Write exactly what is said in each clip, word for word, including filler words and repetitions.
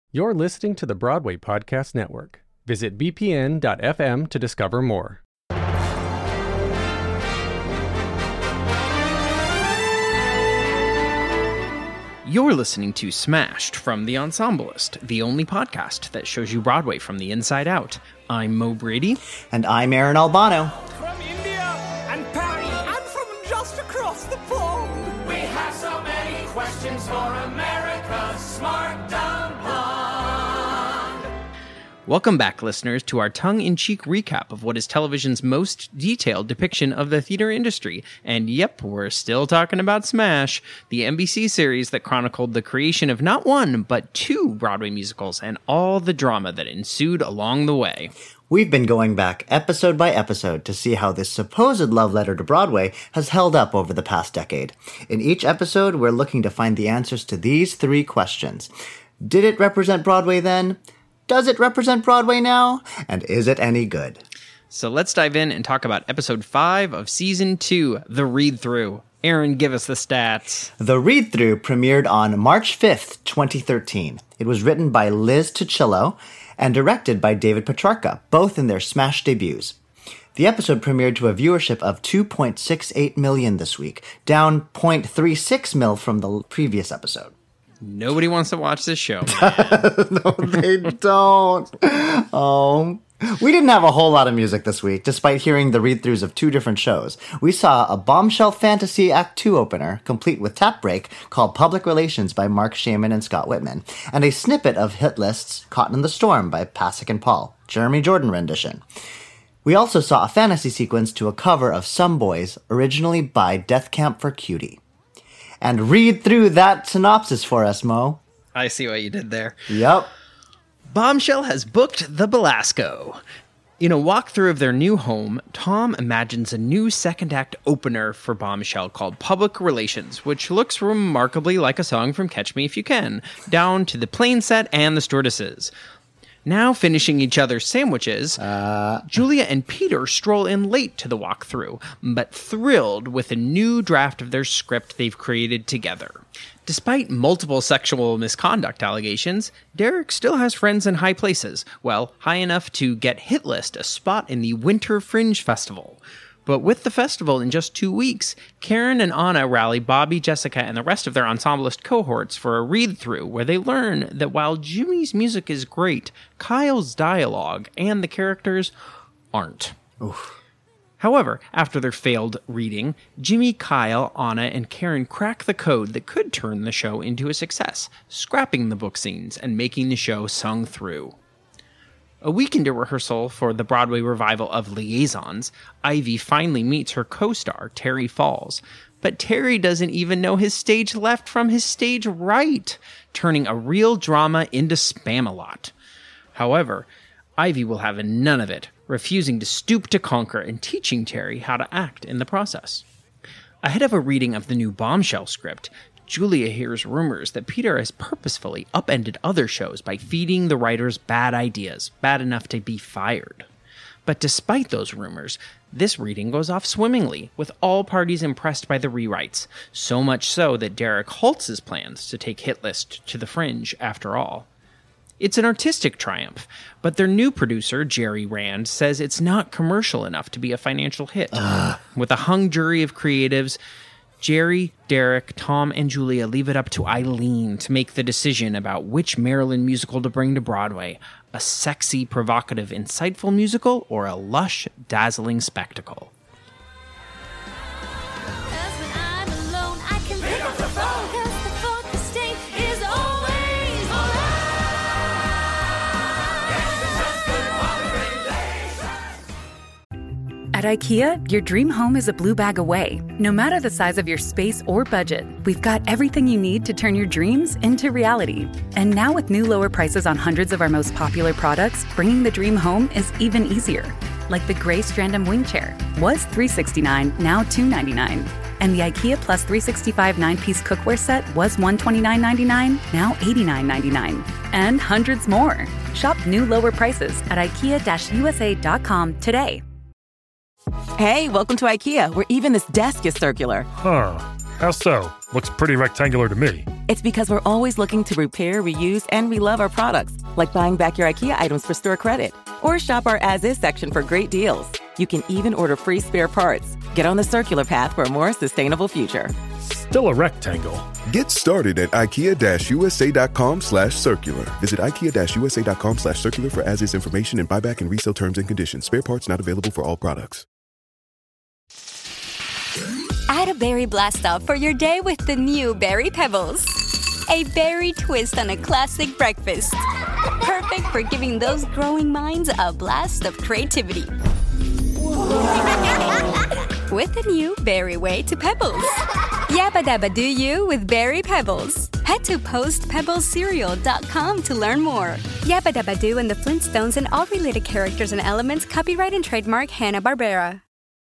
You're listening to the Broadway Podcast Network. Visit b p n dot f m to discover more. You're listening to Smashed from The Ensemblist, the only podcast that shows you Broadway from the inside out. I'm Mo Brady. And I'm Aaron Albano. From India and Paris and from just across the pond. We have so many questions for America's smart dumb blonde. Welcome back, listeners, to our tongue-in-cheek recap of what is television's most detailed depiction of the theater industry. And yep, we're still talking about Smash, the N B C series that chronicled the creation of not one, but two Broadway musicals and all the drama that ensued along the way. We've been going back episode by episode to see how this supposed love letter to Broadway has held up over the past decade. In each episode, we're looking to find the answers to these three questions. Did it represent Broadway then? Does it represent Broadway now? And is it any good? So let's dive in and talk about episode five of season two, The Read-Through. Aaron, give us the stats. The Read-Through premiered on March fifth, twenty thirteen. It was written by Liz Tuccillo and directed by David Petrarca, both in their Smash debuts. The episode premiered to a viewership of two point six eight million this week, down zero point three six mil from the previous episode. Nobody wants to watch this show. No, they don't. Oh, we didn't have a whole lot of music this week, despite hearing the read-throughs of two different shows. We saw a bombshell fantasy Act two opener, complete with tap break, called Public Relations by Mark Shaman and Scott Whitman, and a snippet of hit lists Caught in the Storm by Pasek and Paul, Jeremy Jordan rendition. We also saw a fantasy sequence to a cover of Some Boys, originally by Death Camp for Cutie. And read through that synopsis for us, Mo. I see what you did there. Yep. Bombshell has booked the Belasco. In a walkthrough of their new home, Tom imagines a new second act opener for Bombshell called Public Relations, which looks remarkably like a song from Catch Me If You Can, down to the plane set and the stewardesses. Now finishing each other's sandwiches, uh. Julia and Peter stroll in late to the walkthrough, but thrilled with a new draft of their script they've created together. Despite multiple sexual misconduct allegations, Derek still has friends in high places, well, high enough to get Hitlist a spot in the Winter Fringe Festival. But with the festival in just two weeks, Karen and Anna rally Bobby, Jessica, and the rest of their ensemblist cohorts for a read-through where they learn that while Jimmy's music is great, Kyle's dialogue and the characters aren't. Oof. However, after their failed reading, Jimmy, Kyle, Anna, and Karen crack the code that could turn the show into a success, scrapping the book scenes and making the show sung through. A week into rehearsal for the Broadway revival of Liaisons, Ivy finally meets her co-star, Terry Falls. But Terry doesn't even know his stage left from his stage right, turning a real drama into Spam-A-Lot. However, Ivy will have none of it, refusing to stoop to conquer and teaching Terry how to act in the process. Ahead of a reading of the new Bombshell script, Julia hears rumors that Peter has purposefully upended other shows by feeding the writers bad ideas, bad enough to be fired. But despite those rumors, this reading goes off swimmingly, with all parties impressed by the rewrites, so much so that Derek halts his plans to take Hitlist to the Fringe after all. It's an artistic triumph, but their new producer, Jerry Rand, says it's not commercial enough to be a financial hit. Ugh. With a hung jury of creatives, Jerry, Derek, Tom, and Julia leave it up to Eileen to make the decision about which Maryland musical to bring to Broadway, a sexy, provocative, insightful musical, or a lush, dazzling spectacle. At IKEA, your dream home is a blue bag away. No matter the size of your space or budget, we've got everything you need to turn your dreams into reality. And now with new lower prices on hundreds of our most popular products, bringing the dream home is even easier. Like the gray Strandom wing chair, was three hundred sixty-nine dollars, now two hundred ninety-nine dollars. And the IKEA Plus three sixty-five nine-piece cookware set was one hundred twenty-nine dollars and ninety-nine cents, now eighty-nine dollars and ninety-nine cents. And hundreds more. Shop new lower prices at ikea u s a dot com today. Hey, welcome to IKEA, where even this desk is circular. Huh. How so? Looks pretty rectangular to me. It's because we're always looking to repair, reuse, and relove our products, like buying back your IKEA items for store credit. Or shop our as-is section for great deals. You can even order free spare parts. Get on the circular path for a more sustainable future. Still a rectangle. Get started at ikea-usa.com slash circular. Visit ikea-usa.com slash circular for as-is information and buyback and resale terms and conditions. Spare parts not available for all products. Add a berry blast off for your day with the new Berry Pebbles. A berry twist on a classic breakfast. Perfect for giving those growing minds a blast of creativity. With the new Berry Way to Pebbles. Yabba dabba do you with Berry Pebbles. Head to post pebbles cereal dot com to learn more. Yabba dabba do and the Flintstones and all related characters and elements copyright and trademark Hanna-Barbera.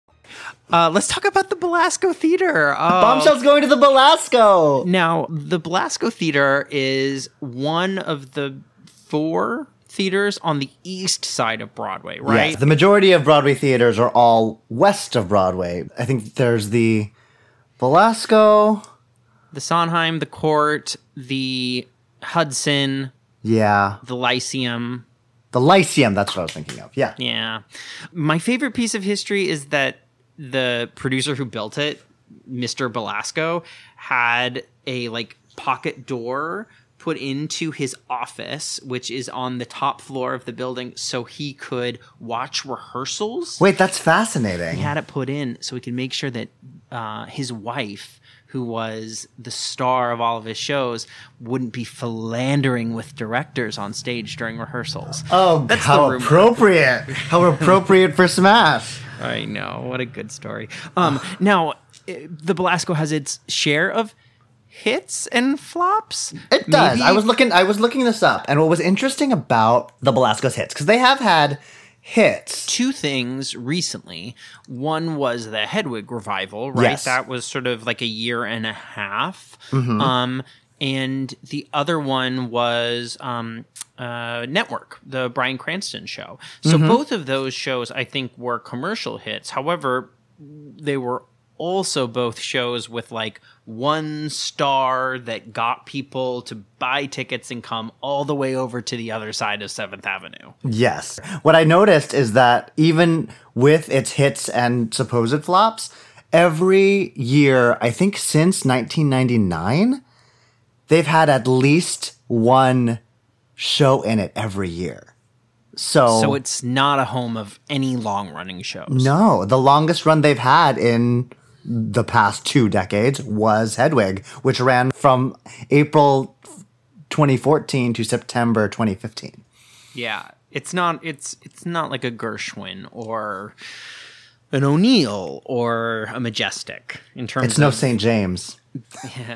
Uh, let's talk about the Belasco Theater. Uh, Bombshell's going to the Belasco. Now, the Belasco Theater is one of the four theaters on the east side of Broadway, right? Yes, the majority of Broadway theaters are all west of Broadway. I think there's the Belasco, the Sondheim, the Court, the Hudson, yeah, the Lyceum. The Lyceum, that's what I was thinking of, yeah. Yeah. My favorite piece of history is that the producer who built it, Mister Belasco, had a like pocket door put into his office, which is on the top floor of the building, so he could watch rehearsals. Wait, that's fascinating. He had it put in so he could make sure that uh, his wife, who was the star of all of his shows, wouldn't be philandering with directors on stage during rehearsals. Oh, That's how appropriate. How appropriate for Smash. I know. What a good story. Um, now, the Belasco has its share of hits and flops. It does. Maybe? I was looking I was looking this up, and what was interesting about the Belasco's hits, because they have had hits. Two things recently. One was the Hedwig revival, right? Yes. That was sort of like a year and a half. Mm-hmm. Um, and the other one was um, uh, Network, the Bryan Cranston show. So Mm-hmm. both of those shows, I think, were commercial hits. However, they were also both shows with like one star that got people to buy tickets and come all the way over to the other side of seventh Avenue. Yes. What I noticed is that even with its hits and supposed flops, every year, I think since nineteen ninety-nine, they've had at least one show in it every year. So, So it's not a home of any long-running shows. no, the longest run they've had in the past two decades was Hedwig, which ran from April twenty fourteen to September twenty fifteen. Yeah, it's not. It's it's not like a Gershwin or an O'Neill or a Majestic in terms. It's no of, Saint James. Yeah.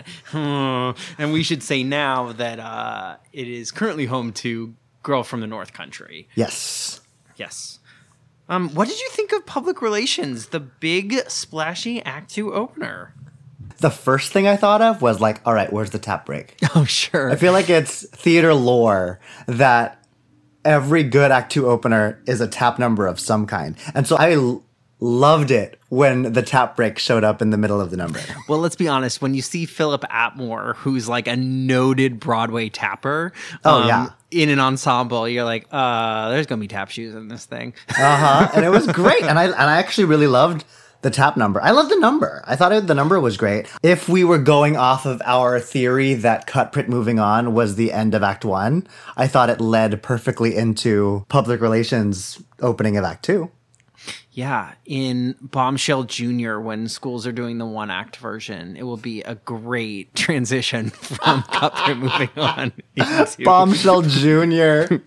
And we should say now that uh, it is currently home to Girl from the North Country. Yes. Yes. Um, what did you think of Public Relations, the big splashy Act Two opener? The first thing I thought of was like, all right, where's the tap break? Oh, sure. I feel like it's theater lore that every good Act Two opener is a tap number of some kind. And so I l- loved it when the tap break showed up in the middle of the number. Well, let's be honest. When you see Philip Atmore, who's like a noted Broadway tapper, Oh, um, yeah. in an ensemble, you're like, uh, there's going to be tap shoes in this thing. Uh-huh. And it was great. And I and I actually really loved the tap number. I love the number. I thought it, the number was great. If we were going off of our theory that Cut, Print, Moving On was the end of Act One, I thought it led perfectly into Public Relations opening of Act Two. Yeah, in Bombshell Junior, when schools are doing the one act version, it will be a great transition from Cut, Print, Moving On. into- Bombshell Junior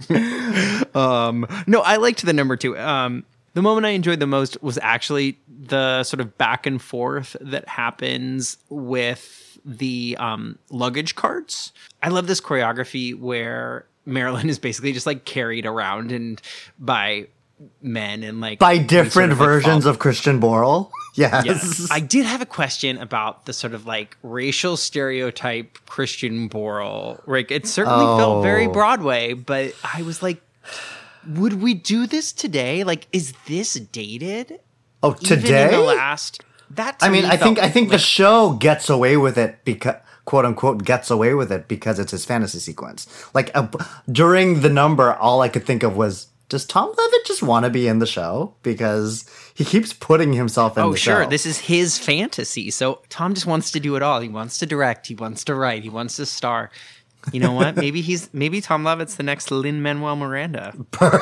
Um, no, I liked the number two. Um, the moment I enjoyed the most was actually the sort of back and forth that happens with the um, luggage carts. I love this choreography where Marilyn is basically just like carried around and by men and like By we different sort of, like, versions fall- of Christian Borle. Yes. Yes. I did have a question about the sort of like racial stereotype Christian Borle. Like it certainly Oh. felt very Broadway, but I was like, would we do this today? Like, is this dated? Oh, Even today? in the last, that to I mean, me I think felt I think the like- show gets away with it because quote unquote gets away with it because it's his fantasy sequence. Like uh, during the number, all I could think of was, does Tom Levitt just want to be in the show? Because he keeps putting himself in oh, the sure. show. This is his fantasy. So Tom just wants to do it all. He wants to direct. He wants to write. He wants to star. You know what? maybe he's maybe Tom Levitt's the next Lin-Manuel Miranda.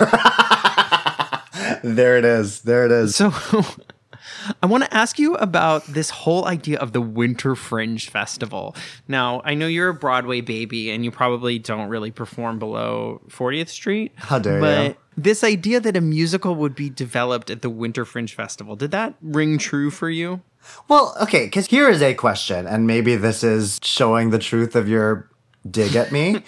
There it is. There it is. So I want to ask you about this whole idea of the Winter Fringe Festival. Now, I know you're a Broadway baby and you probably don't really perform below fortieth Street. How dare but you? This idea that a musical would be developed at the Winter Fringe Festival, did that ring true for you? Well, okay, because here is a question, and maybe this is showing the truth of your dig at me.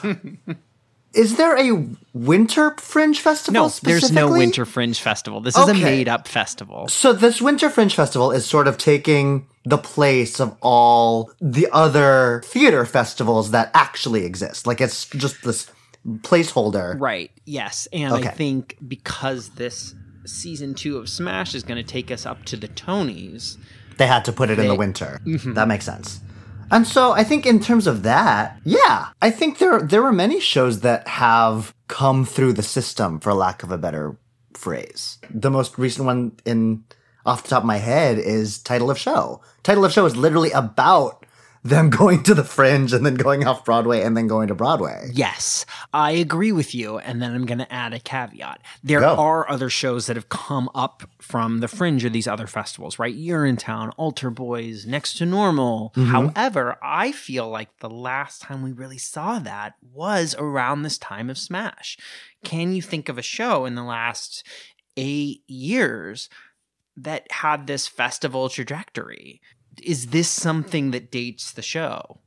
Is there a Winter Fringe Festival No, specifically? there's no Winter Fringe Festival. This is Okay. a made-up festival. So this Winter Fringe Festival is sort of taking the place of all the other theater festivals that actually exist. Like it's just this placeholder. Right, yes. And Okay. I think because this season two of Smash is going to take us up to the Tonys. They had to put it in the They- winter. That makes sense. And so I think in terms of that, yeah, I think there there are many shows that have come through the system, for lack of a better phrase. The most recent one in off the top of my head is Title of Show. Title of Show is literally about them going to the Fringe and then going off Broadway and then going to Broadway. Yes, I agree with you. And then I'm going to add a caveat. There Go. are other shows that have come up from the Fringe of these other festivals, right? Urinetown, Altar Boys, Next to Normal. Mm-hmm. However, I feel like the last time we really saw that was around this time of Smash. Can you think of a show in the last eight years that had this festival trajectory? Is this something that dates the show?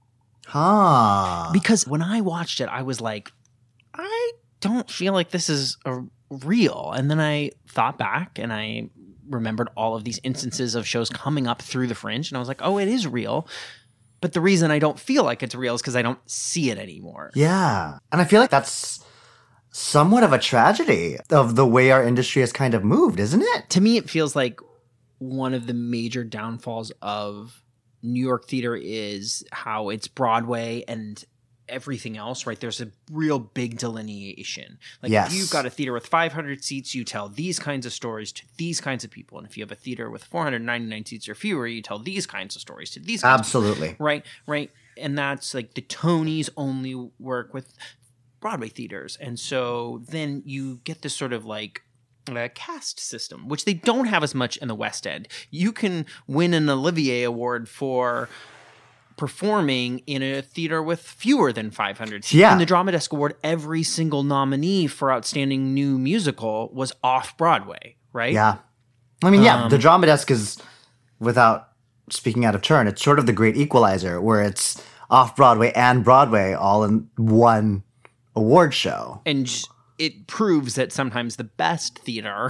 Huh. Because when I watched it, I was like, I don't feel like this is a real. And then I thought back and I remembered all of these instances of shows coming up through the Fringe. And I was like, oh, it is real. But the reason I don't feel like it's real is because I don't see it anymore. Yeah. And I feel like that's somewhat of a tragedy of the way our industry has kind of moved, isn't it? To me, it feels like one of the major downfalls of New York theater is how it's Broadway and everything else, right? There's a real big delineation. Like Yes. if you've got a theater with five hundred seats, you tell these kinds of stories to these kinds of people. And if you have a theater with four hundred ninety-nine seats or fewer, you tell these kinds of stories to these kinds Absolutely. of people. Right, right. And that's like the Tonys only work with Broadway theaters. And so then you get this sort of like a caste system, which they don't have as much in the West End. You can win an Olivier Award for performing in a theater with fewer than five hundred seats. Yeah. In the Drama Desk Award, every single nominee for Outstanding New Musical was off-Broadway, right? Yeah. I mean, yeah, Um, the Drama Desk is, without speaking out of turn, it's sort of the great equalizer where it's off-Broadway and Broadway all in one award show. And j- it proves that sometimes the best theater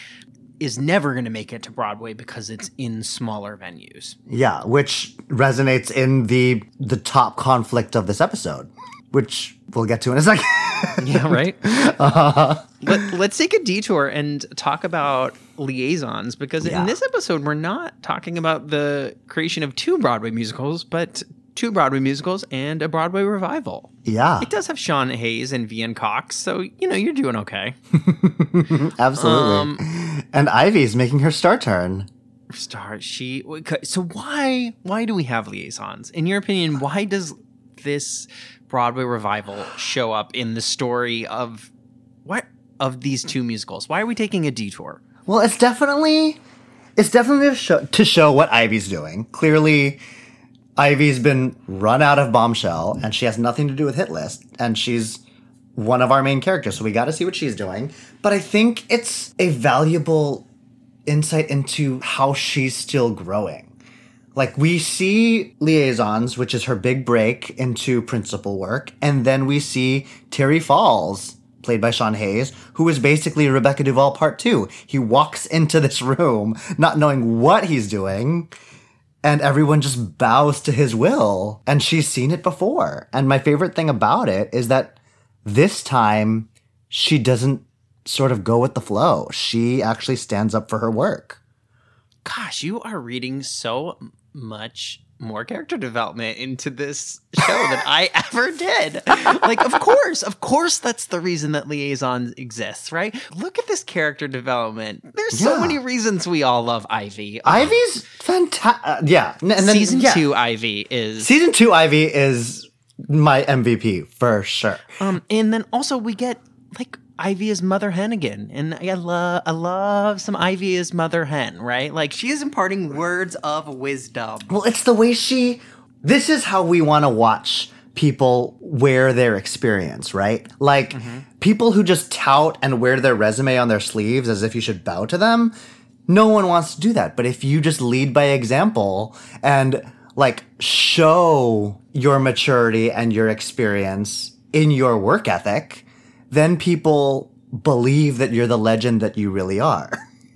is never going to make it to Broadway because it's in smaller venues. Yeah, which resonates in the the top conflict of this episode, which we'll get to in a second. Yeah, right? uh, Let, let's take a detour and talk about liaisons, because Yeah. in this episode, we're not talking about the creation of two Broadway musicals, but two Broadway musicals and a Broadway revival. yeah, It does have Sean Hayes and Vian Cox, so, you know, you're doing okay. absolutely. Um, and Ivy's making her star turn. Star, she... So why, why do we have liaisons? In your opinion, why does this Broadway revival show up in the story of what of these two musicals? Why are we taking a detour? Well, it's definitely it's definitely to show, to show what Ivy's doing. Clearly, Ivy's been run out of Bombshell, and she has nothing to do with Hit List, and she's one of our main characters, so we got to see what she's doing. But I think it's a valuable insight into how she's still growing. Like, we see Liaisons, which is her big break into principal work, and then we see Terry Falls, played by Sean Hayes, who is basically Rebecca Duvall Part two. He walks into this room not knowing what he's doing, and everyone just bows to his will, and she's seen it before. And my favorite thing about it is that this time, she doesn't sort of go with the flow. She actually stands up for her work. Gosh, you are reading so much more character development into this show than I ever did. Like, of course, of course, that's the reason that Liaison exists, right? Look at this character development. There's so Yeah. many reasons we all love Ivy. Ivy's fantastic. Uh, yeah. And then, Season yeah. two Ivy is... Season two Ivy is my M V P for sure. Um, and then also we get, like, Ivy as Mother Hen again. And I love I love some Ivy as Mother Hen, right? Like, she is imparting words of wisdom. Well, it's the way she. This is how we want to watch people wear their experience, right? Like, Mm-hmm. people who just tout and wear their resume on their sleeves as if you should bow to them. No one wants to do that. But if you just lead by example and, like, show your maturity and your experience in your work ethic, then people believe that you're the legend that you really are.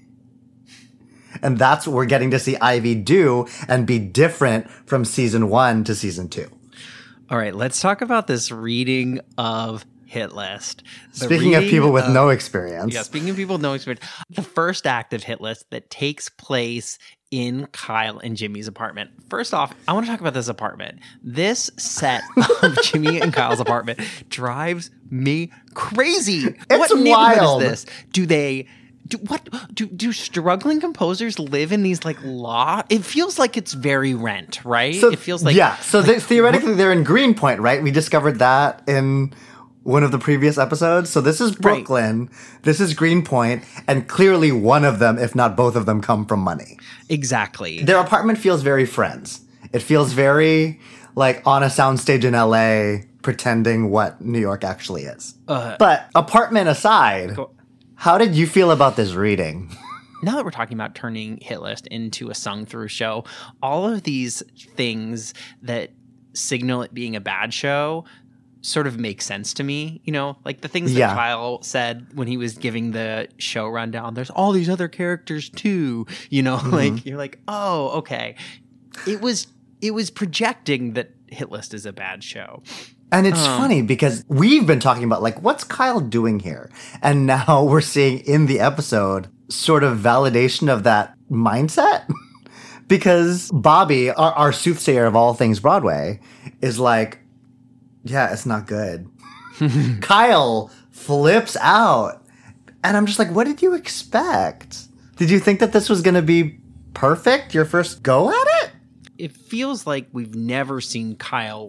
And that's what we're getting to see Ivy do and be different from season one to season two. All right, let's talk about this reading of Hit List. The Speaking of reading people with of- no experience. Yeah, speaking of people with no experience, the first act of Hit List that takes place in Kyle and Jimmy's apartment. First off, I want to talk about this apartment. This set of Jimmy and Kyle's apartment drives me crazy. What neighborhood wild. is this? Do they do what do do struggling composers live in these like lot? It feels like it's very Rent, right? So, it feels like yeah. So they, theoretically, they're in Greenpoint, right? We discovered that in one of the previous episodes. So this is Brooklyn, this is Greenpoint, and clearly one of them, if not both of them, come from money. Exactly. Their apartment feels very Friends. It feels very like on a soundstage in L A, pretending what New York actually is. Uh, but apartment aside, how did you feel about this reading? Now that we're talking about turning Hit List into a sung-through show, all of these things that signal it being a bad show sort of make sense to me. You know, like the things that Yeah. Kyle said when he was giving the show rundown. There's all these other characters too. You know, Mhm. like you're like, oh, okay. It was it was projecting that Hit List is a bad show. And it's Um, funny because we've been talking about, like, what's Kyle doing here? And now we're seeing in the episode sort of validation of that mindset. Because Bobby, our, our soothsayer of all things Broadway, is like, yeah, it's not good. Kyle flips out. And I'm just like, what did you expect? Did you think that this was going to be perfect, your first go at it? It feels like we've never seen Kyle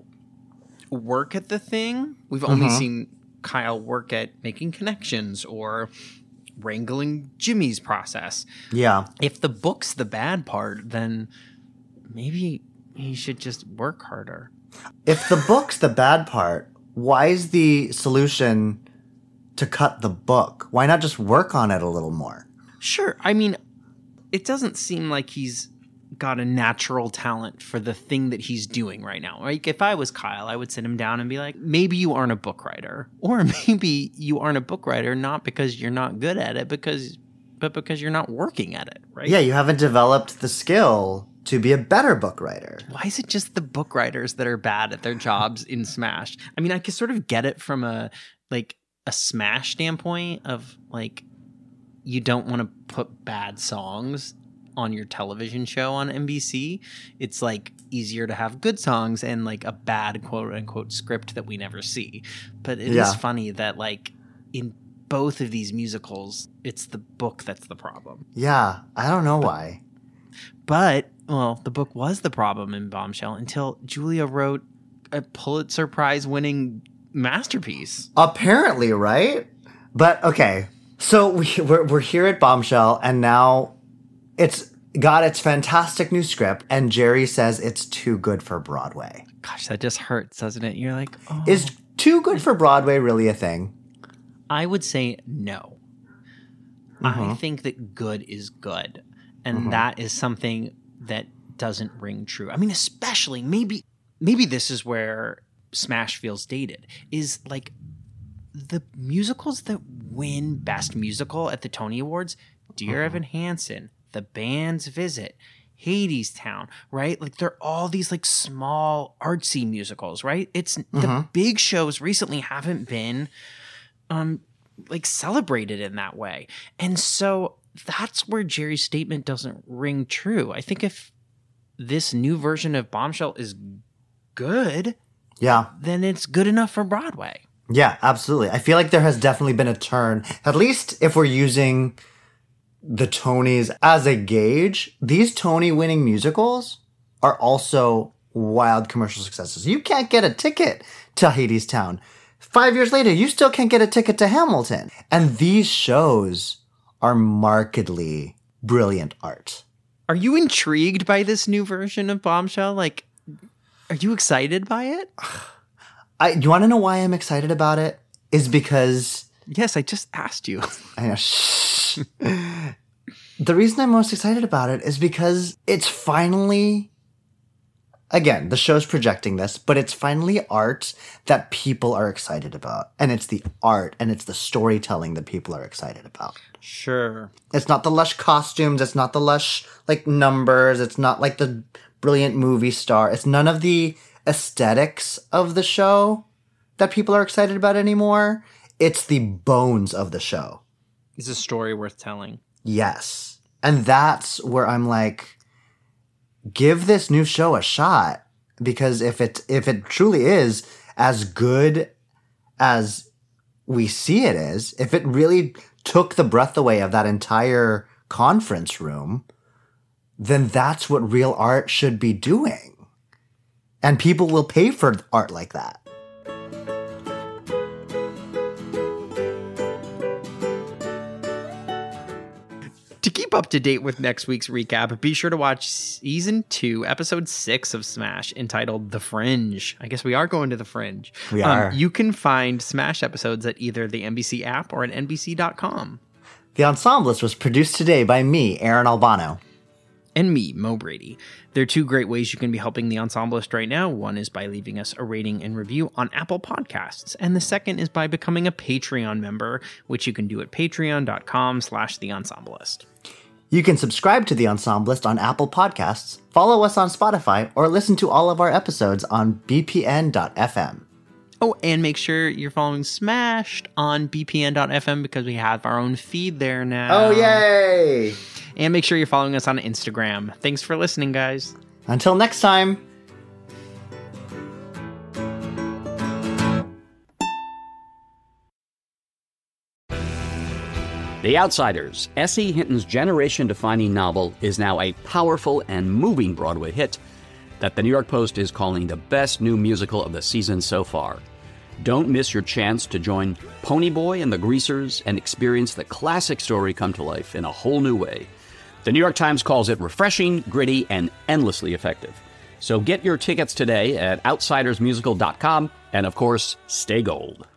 work at the thing. We've only Mhm. seen Kyle work at making connections or wrangling Jimmy's process. Yeah. If the book's the bad part, then maybe he should just work harder. If the book's the bad part, why is the solution to cut the book? Why not just work on it a little more? Sure. I mean, it doesn't seem like he's got a natural talent for the thing that he's doing right now. Like, if I was Kyle, I would sit him down and be like, maybe you aren't a book writer. Or maybe you aren't a book writer not because you're not good at it, because but because you're not working at it, right? Yeah, you haven't developed the skill to be a better book writer. Why is it just the book writers that are bad at their jobs in Smash? I mean, I can sort of get it from a like a Smash standpoint of like you don't want to put bad songs on your television show on N B C. It's like easier to have good songs and like a bad quote unquote script that we never see. But it Yeah. is funny that like in both of these musicals, it's the book that's the problem. Yeah, I don't know why. But, well, the book was the problem in Bombshell until Julia wrote a Pulitzer Prize winning masterpiece. Apparently, right? But okay, so we, we're, we're here at Bombshell, and now it's got its fantastic new script, and Jerry says it's too good for Broadway. Gosh, that just hurts, doesn't it? You're like, oh. Is too good for Broadway really a thing? I would say no. I Mhm. think that good is good. And Mhm. that is something that doesn't ring true. I mean, especially maybe maybe this is where Smash feels dated, is like the musicals that win Best Musical at the Tony Awards, Dear Evan Hansen, The Band's Visit, Hadestown, right? Like they're all these like small artsy musicals, right? It's the Mhm. big shows recently haven't been um like celebrated in that way. And so that's where Jerry's statement doesn't ring true. I think if this new version of Bombshell is good, Yeah. then it's good enough for Broadway. Yeah, absolutely. I feel like there has definitely been a turn, at least if we're using the Tonys as a gauge. These Tony-winning musicals are also wild commercial successes. You can't get a ticket to Hadestown. Five years later, you still can't get a ticket to Hamilton. And these shows are markedly brilliant art. Are you intrigued by this new version of Bombshell? Like, are you excited by it? I, you want to know why I'm excited about it? Is because... Yes, I just asked you. I know. Shh. The reason I'm most excited about it is because it's finally... Again, the show's projecting this, but it's finally art that people are excited about. And it's the art and it's the storytelling that people are excited about. Sure. It's not the lush costumes. It's not the lush, like, numbers. It's not like the brilliant movie star. It's none of the aesthetics of the show that people are excited about anymore. It's the bones of the show. It's a story worth telling. Yes. And that's where I'm like, give this new show a shot, because if it if it truly is as good as we see it is, if it really took the breath away of that entire conference room, then that's what real art should be doing. And people will pay for art like that. To keep up to date with next week's recap, be sure to watch season two, episode six of Smash, entitled The Fringe. I guess we are going to the Fringe. We are. Um, you can find Smash episodes at either the N B C app or at N B C dot com. The Ensemblist was produced today by me, Aaron Albano. And me, Mo Brady. There are two great ways you can be helping The Ensemblist right now. One is by leaving us a rating and review on Apple Podcasts. And the second is by becoming a Patreon member, which you can do at patreon.com slash The Ensemblist. You can subscribe to The Ensemblist on Apple Podcasts, follow us on Spotify, or listen to all of our episodes on b p n dot f m. Oh, and make sure you're following Smashed on b p n dot f m because we have our own feed there now. Oh, yay! And make sure you're following us on Instagram. Thanks for listening, guys. Until next time. The Outsiders, S E. Hinton's generation-defining novel, is now a powerful and moving Broadway hit that the New York Post is calling the best new musical of the season so far. Don't miss your chance to join Ponyboy and the Greasers and experience the classic story come to life in a whole new way. The New York Times calls it refreshing, gritty, and endlessly effective. So get your tickets today at outsiders musical dot com, and of course, stay gold.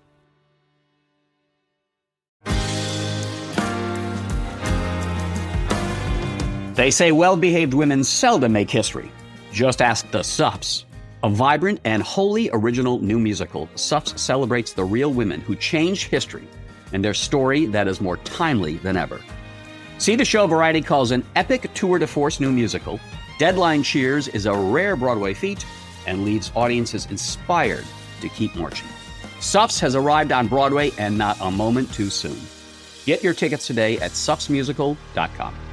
They say well-behaved women seldom make history. Just ask the Suffs. A vibrant and wholly original new musical, Suffs celebrates the real women who changed history and their story that is more timely than ever. See the show Variety calls an epic tour de force new musical. Deadline cheers is a rare Broadway feat and leaves audiences inspired to keep marching. Suffs has arrived on Broadway, and not a moment too soon. Get your tickets today at suffs musical dot com.